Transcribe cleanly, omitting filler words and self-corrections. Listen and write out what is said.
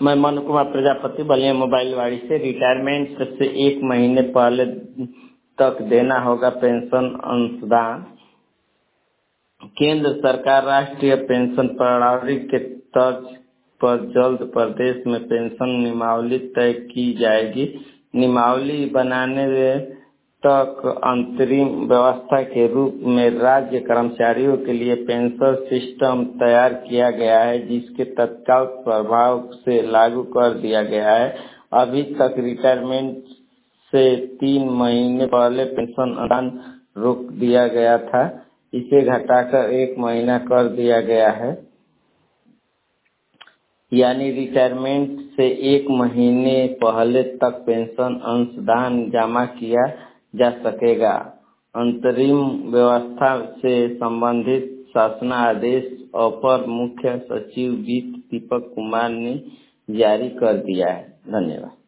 मैं मनु कुमार प्रजापति बलिया मोबाइल वाड़ी से। रिटायरमेंट से 1 महीने पहले तक देना होगा पेंशन अंशदान। केंद्र सरकार राष्ट्रीय पेंशन प्रणाली के तर्ज पर जल्द प्रदेश में पेंशन नियमावली तय की जाएगी। नियमावली बनाने तक अंतरिम व्यवस्था के रूप में राज्य कर्मचारियों के लिए पेंशन सिस्टम तैयार किया गया है, जिसके तत्काल प्रभाव से लागू कर दिया गया है। अभी तक रिटायरमेंट से 3 महीने पहले पेंशन अनुदान रोक दिया गया था, इसे घटाकर 1 महीना कर दिया गया है। यानी रिटायरमेंट से 1 महीने पहले तक पेंशन अंशदान जमा किया जा सकेगा। अंतरिम व्यवस्था से संबंधित शासनादेश अपर मुख्य सचिव वित्त दीपक कुमार ने जारी कर दिया है। धन्यवाद।